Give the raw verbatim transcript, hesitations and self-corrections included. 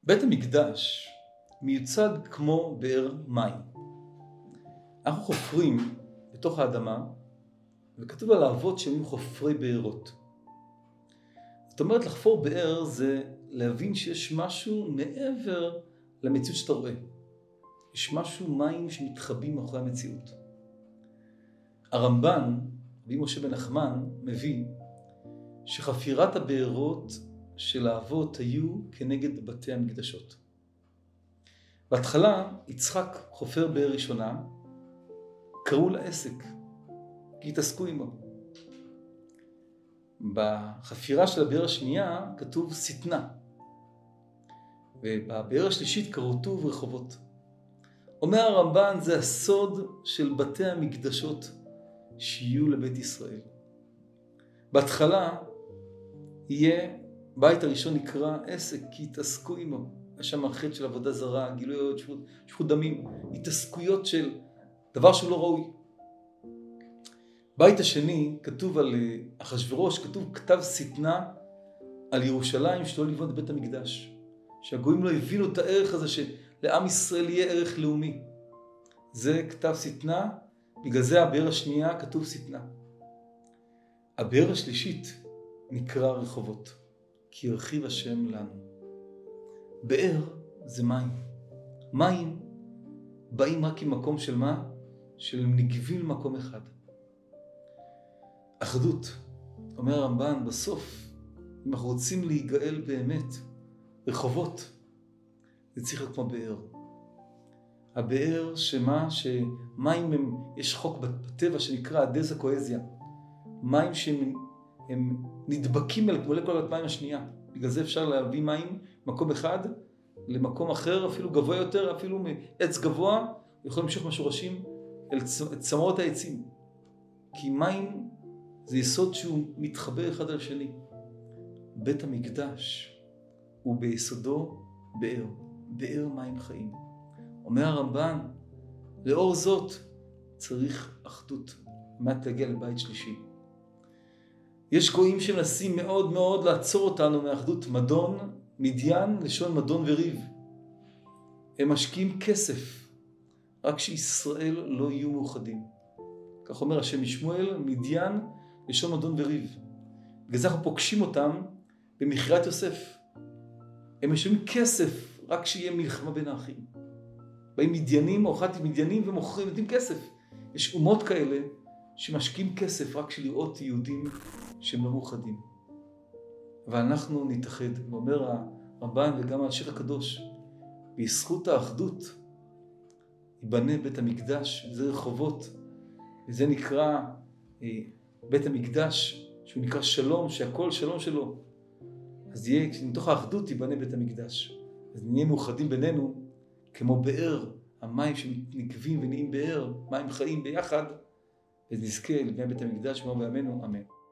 בית המקדש מיוצג כמו באר מים. אנחנו חופרים בתוך האדמה, וכתוב על האבות שהם חופרי בארות. זאת אומרת, לחפור באר זה להבין שיש משהו מעבר למציאות שאתה רואה. יש משהו מים שמתחבאים מאחורי המציאות. הרמב"ן, רבי משה בן נחמן, מביא שחפירת הבארות של האבות היו כנגד בתי המקדשות. בהתחלה יצחק חופר באר ראשונה, קראו לה עסק, כי התעסקו עמו. בחפירה של הבאר השנייה כתוב סתנה, ובבאר השלישית קראו טוב רחובות. אומר הרמב"ן, זה הסוד של בתי המקדשות שיהיו לבית ישראל. בהתחלה יהיה, בית הראשון נקרא עסק, כי התעסקו עמו. יש שם חטא של עבודה זרה, גילויות, שפות, שפות דמים, התעסקויות של דבר שהוא לא ראוי. בית השני כתוב על אחשוורוש, כתוב כתב שטנה על ירושלים שלא לבנות בית המקדש. שהגויים לא הבינו את הערך הזה שלעם ישראל יהיה ערך לאומי. זה כתב שטנה, בגלל זה הבאר השנייה כתוב שטנה. הבאר השלישית נקרא רחובות, כי הרחיב השם לנו. באר זה מים. מים באים רק עם מקום של מה? של נגבים מקום אחד. אחדות, אומר הרמב"ן, בסוף, אם אנחנו רוצים להיגאל באמת, רחובות, זה צריך להיות כמו באר. הבאר שמה, שמים הם, יש חוק בטבע שנקרא הדזה קואזיה. מים שהם הם נדבקים אל מולקולת מים השנייה. בגלל זה אפשר להביא מים מקום אחד למקום אחר, אפילו גבוה יותר, אפילו מעץ גבוה, יכול למשוך מהשורשים אל צמרות העצים. כי מים זה יסוד שהוא מתחבר אחד על שני. בית המקדש הוא ביסודו באר, באר מים חיים. אומר הרמב"ן, לאור זאת צריך אחדות, מעט להגיע לבית שלישי. יש גויים שמנסים מאוד מאוד לעצור אותנו מאחדות. מדון, מדיין, לשון מדון וריב. הם משקיעים כסף, רק שישראל לא יהיו מאוחדים. כך אומר השם משמואל, מדיין, לשון מדון וריב. בגלל זה אנחנו פוגשים אותם במכירת יוסף. הם משלמים כסף רק שיהיה מלחמה בין האחים. באים מדיינים, אורחת מדיינים ומוכרים, נותנים כסף. יש אומות כאלה שמשקיעים כסף רק שלראות יהודים שהם לא מאוחדים. ואנחנו נתאחד, ואומר הרמב"ן וגם השייח הקדוש, בזכות האחדות ייבנה בית המקדש, זה רחובות, וזה נקרא אה, בית המקדש, שהוא נקרא שלום, שהכל שלום שלו. אז יהיה, מתוך האחדות ייבנה בית המקדש. אז נהיה מאוחדים בינינו, כמו באר, המים שנקבים ונהיים באר, מים חיים ביחד, ונזכה לבני בית המקדש, כמו בימינו, אמן.